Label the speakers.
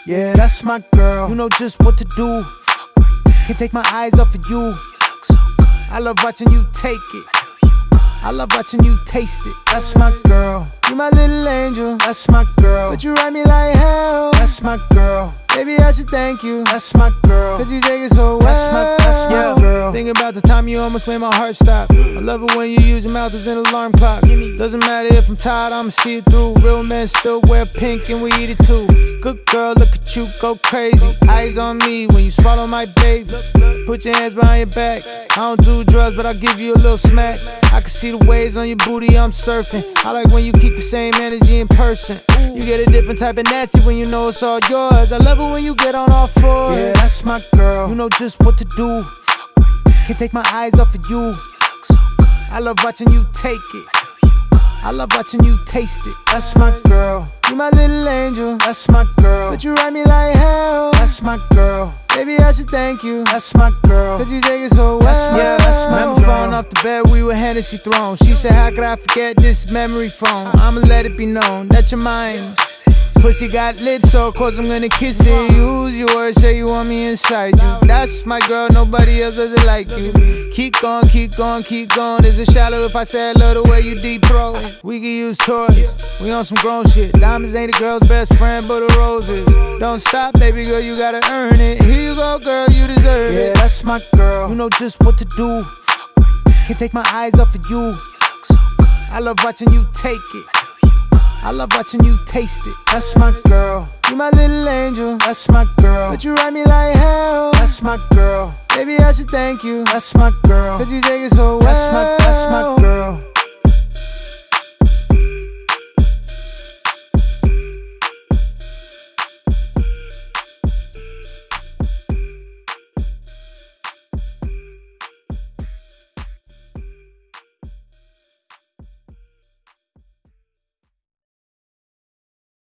Speaker 1: Yeah, that's my girl. You know just what to do. Can't take my eyes off of you. I love watching you take it. I love watching you taste it. That's my girl. You my little angel. That's my girl. But you ride me like hell. That's my girl. Baby, I should thank you. That's my girl. Cause you take it so well. That's my girl. Think about the time you almost made my heart stop. I love it when you use your mouth as an alarm clock. Doesn't matter if I'm tired, I'ma see it through. Real men still wear pink and we eat it too. Good girl, look at you, go crazy. Eyes on me when you swallow my baby. Put your hands behind your back. I don't do drugs, but I'll give you a little smack. I can see the waves on your booty, I'm surfing. I like when you keep the same energy in person. You get a different type of nasty when you know it's all yours. I love it when you get on all fours. Yeah, that's my girl. You know just what to do. Can't take my eyes off of you. I love watching you take it. I love watching you taste it. That's my girl. You my little angel. That's my girl. But you ride me like hell. That's my girl. Baby, I should thank you. That's my girl. Cause you take it so well. That's my Remember falling off the bed, we were Hennessy thrown. She said, how could I forget this memory phone? I'ma let it be known that you're mine. Pussy got lit, so of course I'm gonna kiss it. Use your words, say you want me inside you. That's my girl, nobody else does it like you. Keep going, keep going, keep going. Is it shallow if I say I love the way you deep throw it? We can use toys, we on some grown shit. Diamonds ain't a girl's best friend, but the roses. Don't stop, baby girl, you gotta earn it. Here you go, girl, you deserve it. Yeah, that's my girl. You know just what to do. Can't take my eyes off of you. I love watching you take it. I love watching you taste it. That's my girl. You my little angel. That's my girl. But you ride me like hell. That's my girl. Baby, I should thank you. That's my girl. Cause you take it so well. That's my girl.